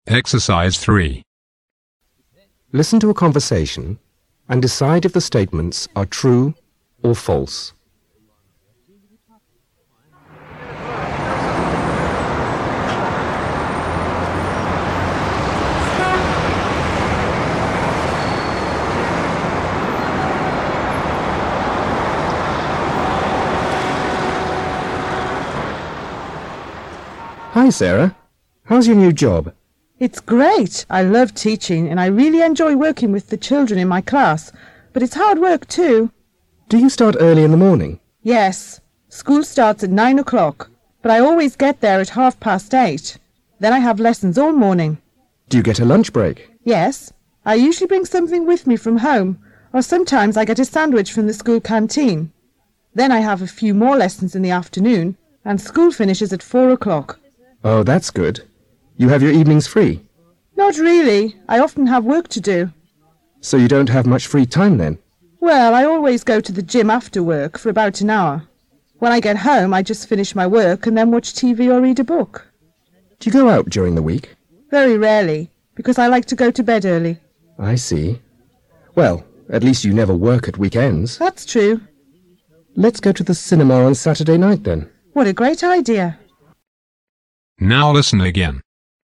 Exercise 3. Listen to a conversation and decide if the statements are true or false. Hi, Sarah. How's your new job? It's great. I love teaching and I really enjoy working with the children in my class. But it's hard work too. Do you start early in the morning? Yes. School starts at 9 o'clock, but I always get there at 8:30. Then I have lessons all morning. Do you get a lunch break? Yes. I usually bring something with me from home, or sometimes I get a sandwich from the school canteen. Then I have a few more lessons in the afternoon, and school finishes at 4 o'clock. Oh, that's good. You have your evenings free? Not really. I often have work to do. So you don't have much free time then? Well, I always go to the gym after work for about an hour. When I get home, I just finish my work and then watch TV or read a book. Do you go out during the week? Very rarely, because I like to go to bed early. I see. Well, at least you never work at weekends. That's true. Let's go to the cinema on Saturday night then. What a great idea. Now listen again.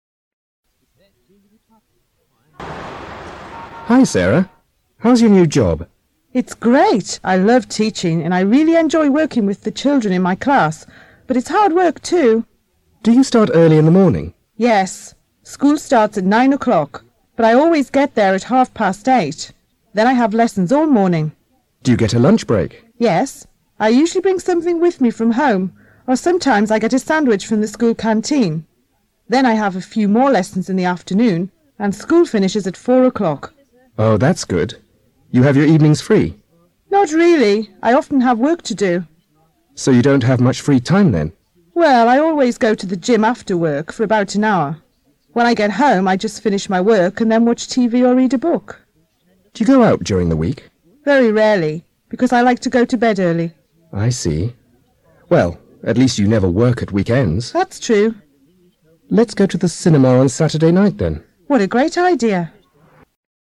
Hi, Sarah. How's your new job? It's great. I love teaching and I really enjoy working with the children in my class. But it's hard work too. Do you start early in the morning? Yes. School starts at 9 o'clock, but I always get there at 8:30. Then I have lessons all morning. Do you get a lunch break? Yes. I usually bring something with me from home, or sometimes I get a sandwich from the school canteen. Then I have a few more lessons in the afternoon, and school finishes at 4 o'clock. Oh, that's good. You have your evenings free? Not really. I often have work to do. So you don't have much free time then? Well, I always go to the gym after work for about an hour. When I get home, I just finish my work and then watch TV or read a book. Do you go out during the week? Very rarely, because I like to go to bed early. I see. Well, at least you never work at weekends. That's true. Let's go to the cinema on Saturday night then. What a great idea.